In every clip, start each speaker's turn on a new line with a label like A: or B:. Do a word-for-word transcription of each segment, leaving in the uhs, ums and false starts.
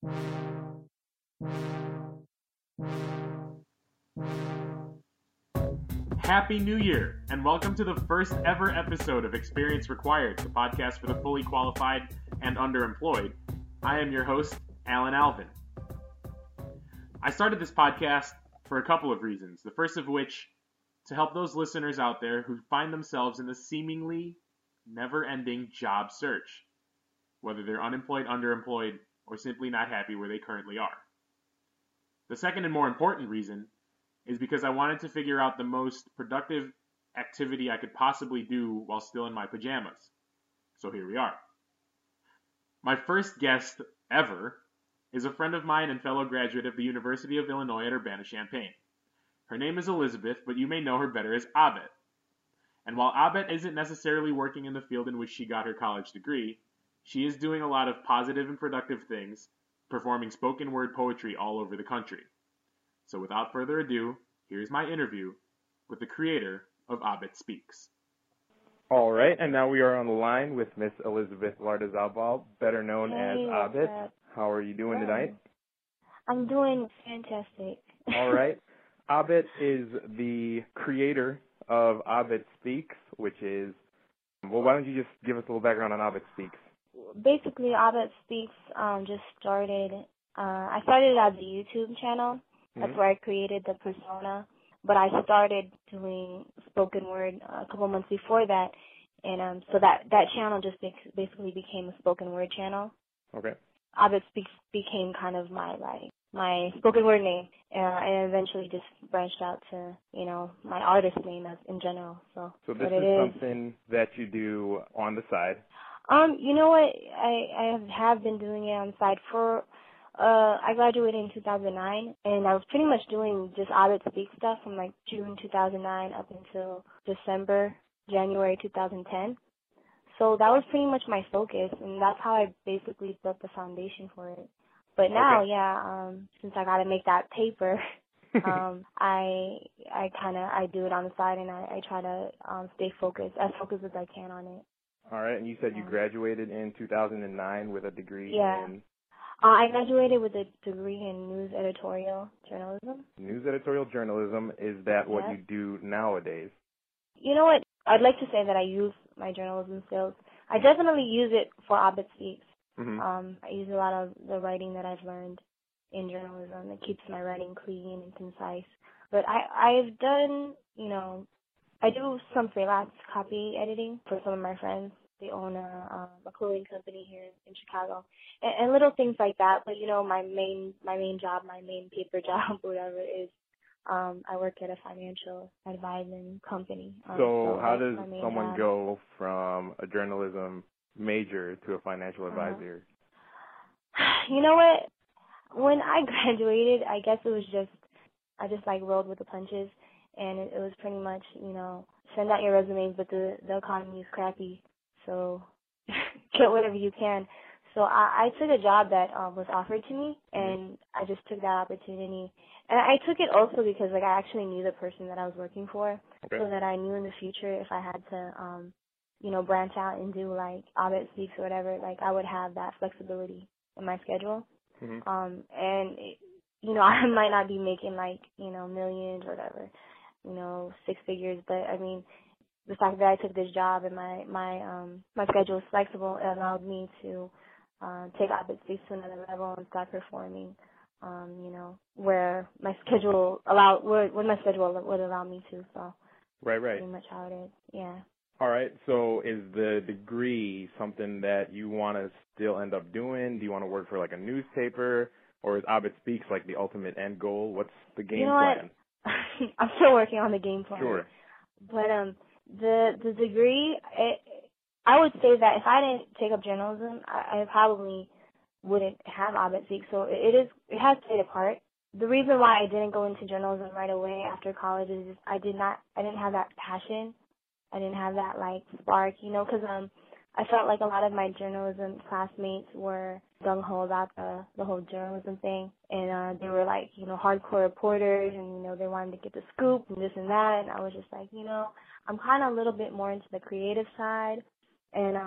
A: Happy New Year, and welcome to the first ever episode of Experience Required, the podcast for the fully qualified and underemployed. I am your host, Alan Alvin. I started this podcast for a couple of reasons, the first of which, to help those listeners out there who find themselves in the seemingly never-ending job search, whether they're unemployed, underemployed, or simply not happy where they currently are. The second and more important reason is because I wanted to figure out the most productive activity I could possibly do while still in my pajamas. So here we are. My first guest ever is a friend of mine and fellow graduate of the University of Illinois at Urbana-Champaign. Her name is Elizabeth, but you may know her better as Abet. And while Abet isn't necessarily working in the field in which she got her college degree, she is doing a lot of positive and productive things, performing spoken word poetry all over the country. So without further ado, here's my interview with the creator of Abet Speaks.
B: All right, and now we are on the line with Miss Elizabeth Lardizabal, better known
C: hey,
B: as Abet.
C: That?
B: How are you doing
C: Hi.
B: tonight?
C: I'm doing fantastic.
B: All right. Abet is the creator of Abet Speaks, which is, well, why don't you just give us a little background on Abet Speaks?
C: Basically, Abet Speaks um, just started, uh, I started it as a YouTube channel. That's
B: Mm-hmm.
C: where I created the persona. But I started doing spoken word a couple months before that. And um, so that, that channel just basically became a spoken word channel.
B: Okay.
C: Abet Speaks became kind of my, like, my spoken word name. Uh, and eventually just branched out to, you know, my artist name as, in general. So,
B: So this
C: is,
B: is something that you do on the side.
C: Um, you know what? I, I have been doing it on the side for, uh, I graduated in two thousand nine, and I was pretty much doing just Abet Speak stuff from like June two thousand nine up until December, January two thousand ten. So that was pretty much my focus, and that's how I basically built the foundation for it. But now,
B: Okay.
C: yeah, um, since I gotta make that paper, um, I, I kinda, I do it on the side, and I, I try to, um, stay focused, as focused as I can on it.
B: All right, and you said you
C: Yeah.
B: graduated in two thousand nine with a degree
C: Yeah.
B: in
C: Uh, I graduated with a degree in news editorial journalism.
B: news editorial journalism. Is that what
C: Yeah.
B: you do nowadays?
C: You know what? I'd like to say that I use my journalism skills. I definitely use it for Abet Speaks.
B: Mm-hmm.
C: Um, I use a lot of the writing that I've learned in journalism. It keeps my writing clean and concise. But I, I've done, you know, I do some freelance copy editing for some of my friends. They own a, um, a clothing company here in Chicago, and, and little things like that. But you know, my main my main job, my main paper job, whatever, is um, I work at a financial advising company. Um,
B: So
C: so
B: how
C: that's
B: does
C: my main
B: someone
C: job.
B: go from a journalism major to a financial
C: Uh-huh.
B: advisor?
C: You know what? When I graduated, I guess it was just I just like rolled with the punches, and it, it was pretty much, you know, send out your resumes, but the the economy is crappy, so get whatever you can. So I, I took a job that um, was offered to me, and I just took that opportunity. And I took it also because like I actually knew the person that I was working for,
B: Okay.
C: so that I knew in the future if I had to, um, you know, branch out and do like Abet Speaks or whatever, like I would have that flexibility in my schedule.
B: Mm-hmm.
C: Um, and it, you know, I might not be making like, you know, millions or whatever, you know, six figures, but I mean, the fact that I took this job and my, my, um, my schedule is flexible, it allowed me to, uh, take Abet Speaks to another level and start performing, um, you know, where my schedule allow, where, where my schedule would allow me to, so.
B: Right, right.
C: Pretty much how it is, yeah.
B: All right, so is the degree something that you want to still end up doing? Do you want to work for like a newspaper? Or is Abet Speaks like the ultimate end goal? What's the game
C: you know
B: plan?
C: What? I'm still working on the game plan.
B: Sure.
C: But um, the the degree, it, I would say that if I didn't take up journalism, I, I probably wouldn't have Abet Speaks. So it, it is it has played a part. The reason why I didn't go into journalism right away after college is just I did not I didn't have that passion. I didn't have that like spark, you know, because um, I felt like a lot of my journalism classmates were gung-ho about the, the whole journalism thing. And uh, they were like, you know, hardcore reporters and, you know, they wanted to get the scoop and this and that. And I was just like, you know, I'm kind of a little bit more into the creative side. And um,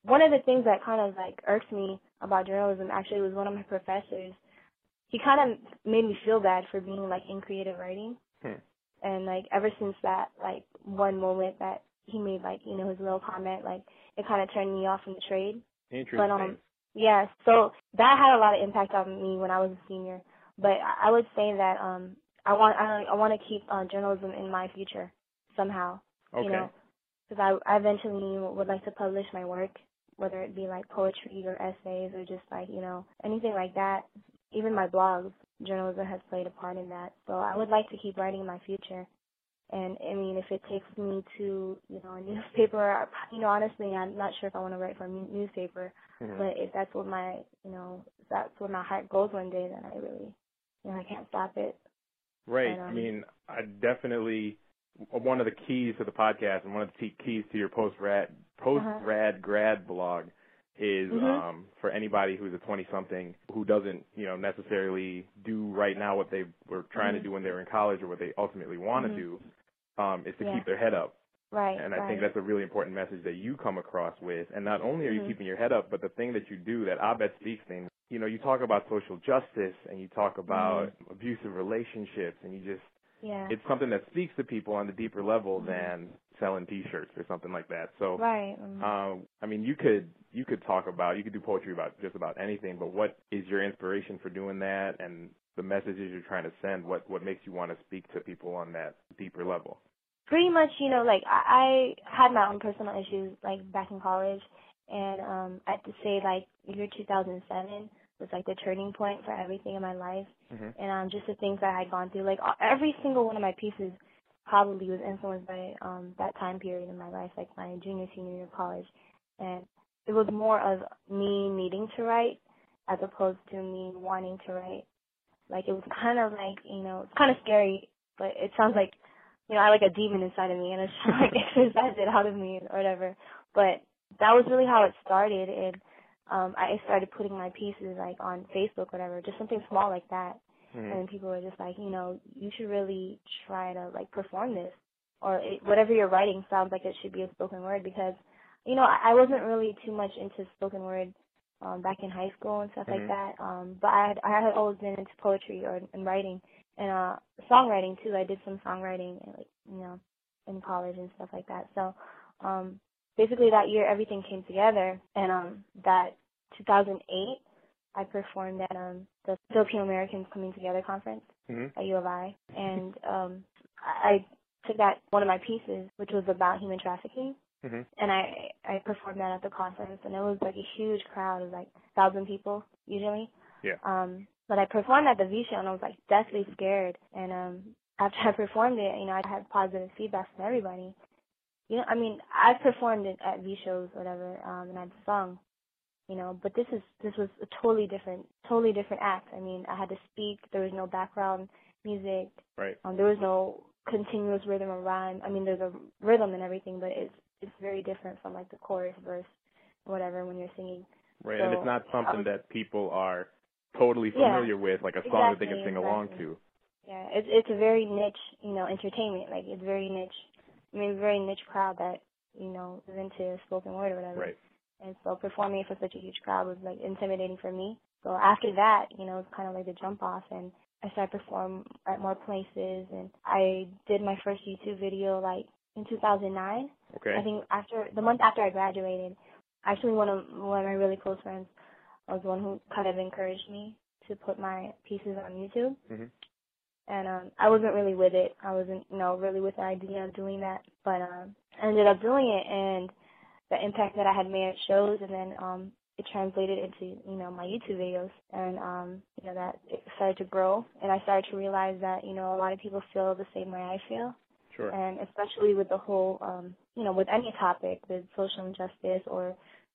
C: one of the things that kind of like irks me about journalism actually was one of my professors. He kind of made me feel bad for being like in creative writing.
B: Hmm.
C: And like ever since that like one moment that he made like, you know, his little comment, like it kind of turned me off from the trade.
B: Interesting.
C: But um yeah, so that had a lot of impact on me when I was a senior. But I would say that um I want I, I want to keep uh, journalism in my future somehow.
B: Okay.
C: You know, because I, I eventually would like to publish my work, whether it be like poetry or essays or just like, you know, anything like that. Even my blogs, journalism has played a part in that. So I would like to keep writing in my future. And, I mean, if it takes me to, you know, a newspaper, you know, honestly, I'm not sure if I want to write for a newspaper. Mm-hmm. But if that's what my, you know, if that's where my heart goes one day, then I really, you know, I can't stop it.
B: Right.
C: And, um,
B: I mean, I definitely, one of the keys to the podcast and one of the keys to your post-grad, post-grad uh-huh. grad blog is mm-hmm. um, for anybody who's a twenty-something who doesn't, you know, necessarily do right now what they were trying mm-hmm. to do when they were in college or what they ultimately want to mm-hmm. do, um, is to yeah. keep their head up.
C: Right.
B: And I
C: right.
B: think that's a really important message that you come across with. And not only are you mm-hmm. keeping your head up, but the thing that you do, that Abed Speaks thing, you know, you talk about social justice and you talk about mm-hmm. abusive relationships and you just,
C: yeah.
B: it's something that speaks to people on the deeper level mm-hmm. than selling T-shirts or something like that. So,
C: right. Mm-hmm.
B: um, I mean, you could you could talk about, you could do poetry about just about anything, but what is your inspiration for doing that and the messages you're trying to send? What what makes you want to speak to people on that deeper level?
C: Pretty much, you know, like I, I had my own personal issues like back in college, and um, I have to say like year two thousand seven was like the turning point for everything in my life, mm-hmm. and um, just the things that I had gone through. Like every single one of my pieces probably was influenced by um, that time period in my life, like my junior, senior year of college, and it was more of me needing to write as opposed to me wanting to write. Like it was kind of like, you know, it's kind of scary, but it sounds like, you know, I like a demon inside of me, and it's like exercised it out of me or whatever. But that was really how it started, and um, I started putting my pieces like on Facebook, whatever, just something small like that. Mm-hmm. And people were just like, you know, you should really try to like perform this, or it, whatever you're writing sounds like it should be a spoken word, because, you know, I, I wasn't really too much into spoken word um, back in high school and stuff mm-hmm. like that. Um, but I had I had always been into poetry or and writing. And uh, songwriting too. I did some songwriting, like you know, in college and stuff like that. So, um, basically that year everything came together, and um, that two thousand eight, I performed at um the Filipino Americans Coming Together conference mm-hmm. at U of I, and um, I took that one of my pieces, which was about human trafficking, mm-hmm. and I I performed that at the conference, and it was like a huge crowd of like a thousand people usually.
B: Yeah.
C: Um. But I performed at the V show, and I was, like, deathly scared. And um, after I performed it, you know, I had positive feedback from everybody. You know, I mean, I performed it at V shows, whatever, um, and I'd sung, you know. But this is this was a totally different, totally different act. I mean, I had to speak. There was no background music.
B: Right.
C: Um, there was no continuous rhythm or rhyme. I mean, there's a rhythm and everything, but it's it's very different from, like, the chorus, verse, whatever, when you're singing.
B: Right,
C: so,
B: and it's not something
C: was,
B: that people are totally familiar
C: yeah,
B: with, like a song
C: exactly,
B: that they can sing
C: exactly.
B: along to.
C: Yeah, it's it's a very niche, you know, entertainment. Like it's very niche. I mean, very niche crowd that you know is into spoken word or whatever.
B: Right.
C: And so performing for such a huge crowd was like intimidating for me. So after that, you know, it's kind of like the jump off, and I started to perform at more places. And I did my first YouTube video like in two thousand nine.
B: Okay.
C: I think after the month after I graduated, actually one of one of my really close friends was the one who kind of encouraged me to put my pieces on YouTube. Mm-hmm. And um, I wasn't really with it. I wasn't, you know, really with the idea of doing that. But um, I ended up doing it, and the impact that I had made at shows, and then um, it translated into, you know, my YouTube videos. And, um, you know, that it started to grow. And I started to realize that, you know, a lot of people feel the same way I feel.
B: Sure.
C: And especially with the whole, um, you know, with any topic, with social injustice or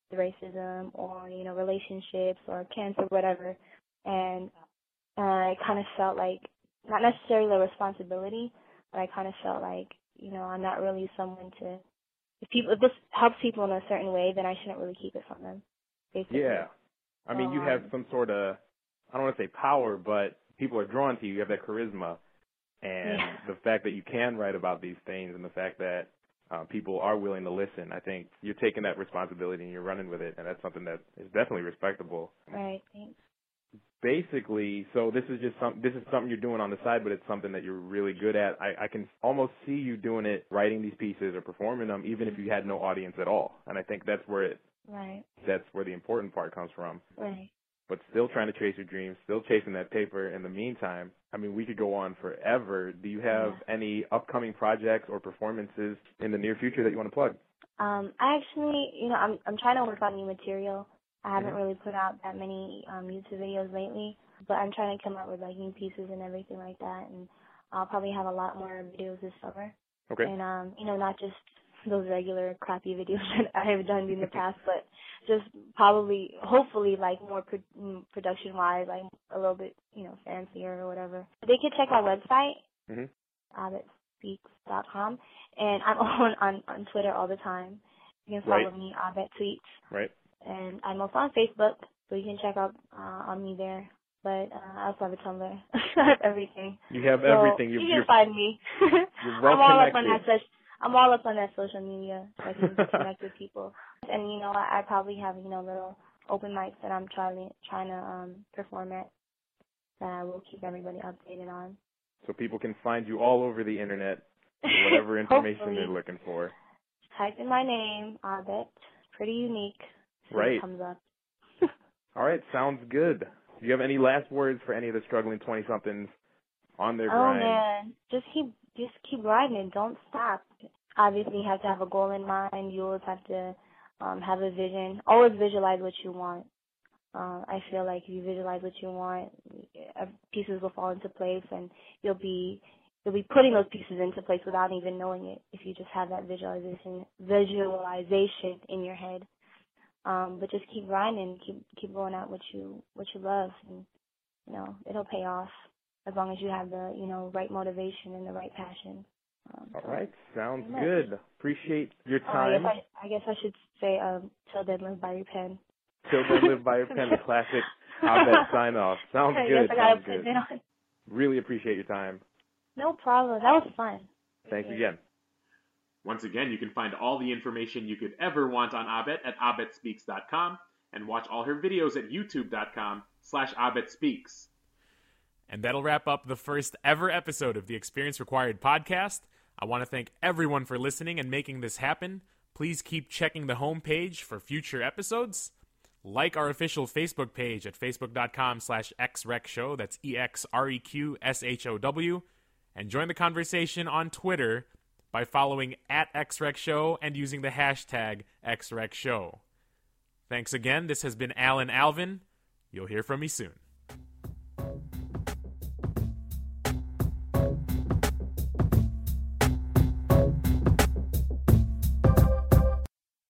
C: racism or, you know, relationships or cancer, whatever. And uh, I kind of felt like, not necessarily a responsibility, but I kind of felt like, you know, I'm not really someone to, if people, if this helps people in a certain way, then I shouldn't really keep it from them, basically.
B: Yeah. I mean, um, you have some sort of, I don't want to say power, but people are drawn to you. You have that charisma. And
C: yeah.
B: the fact that you can write about these things and the fact that uh, people are willing to listen. I think you're taking that responsibility and you're running with it, and that's something that is definitely respectable.
C: Right, thanks.
B: Basically, so this is just some, this is something you're doing on the side, but it's something that you're really good at. I, I can almost see you doing it, writing these pieces or performing them, even if you had no audience at all. And I think that's where it,
C: right.
B: that's where the important part comes from.
C: Right.
B: But still trying to chase your dreams, still chasing that paper in the meantime. I mean, we could go on forever. Do you have
C: yeah.
B: any upcoming projects or performances in the near future that you want to plug?
C: Um, I actually, you know, I'm I'm trying to work on new material. I haven't
B: mm-hmm.
C: really put out that many um, YouTube videos lately, but I'm trying to come up with like new pieces and everything like that. And I'll probably have a lot more videos this summer.
B: Okay.
C: And um, you know, not just those regular crappy videos that I have done in the past, but just probably, hopefully, like more pro- production-wise, like a little bit, you know, fancier or whatever. They can check my website,
B: mm-hmm.
C: abbott speaks dot com, and I'm on, on on Twitter all the time. You can follow
B: right.
C: me, Abbott Tweets.
B: Right.
C: And I'm also on Facebook, so you can check out uh, on me there. But uh, I also have a Tumblr. I have everything.
B: You have
C: so
B: everything. You're,
C: you can
B: you're,
C: find me.
B: You're well
C: I'm all
B: connected.
C: up on that such. I'm all up on that social media so I can connect with people. And, you know, I, I probably have, you know, little open mics that I'm trying, trying to um, perform at that I will keep everybody updated on.
B: So people can find you all over the Internet for whatever information they're looking for.
C: Type in my name, Abbott. Pretty unique. So
B: right.
C: It comes up.
B: All right, sounds good. Do you have any last words for any of the struggling twenty-somethings on their
C: oh,
B: grind?
C: Oh, man. Just keep, just keep grinding. Don't stop. Obviously, you have to have a goal in mind. You always have to um, have a vision. Always visualize what you want. Uh, I feel like if you visualize what you want, pieces will fall into place, and you'll be you'll be putting those pieces into place without even knowing it. If you just have that visualization visualization in your head, um, but just keep grinding, keep keep going out what you what you love, and you know it'll pay off as long as you have the you know right motivation and the right passion. Um,
B: All
C: so,
B: right, sounds
C: much.
B: good. Appreciate your
C: Oh,
B: time.
C: I, guess I, I guess I should say, um, till then, live by your pen.
B: Till then, live by your pen. The classic Abbott sign off. Sounds
C: I
B: good.
C: Guess I gotta
B: Sounds
C: put
B: good.
C: it on.
B: Really appreciate your time.
C: No problem. That was fun.
B: Thanks again.
A: Once again, you can find all the information you could ever want on Abbott at abbott speaks dot com and watch all her videos at youtube dot com slash abbott speaks.
D: And that'll wrap up the first ever episode of the Experience Required podcast. I want to thank everyone for listening and making this happen. Please keep checking the homepage for future episodes. Like our official Facebook page at facebook dot com slash x rec show. That's E X R E Q S H O W. And join the conversation on Twitter by following at X Rec Show and using the hashtag X Rec Show. Thanks again. This has been Alan Alvin. You'll hear from me soon.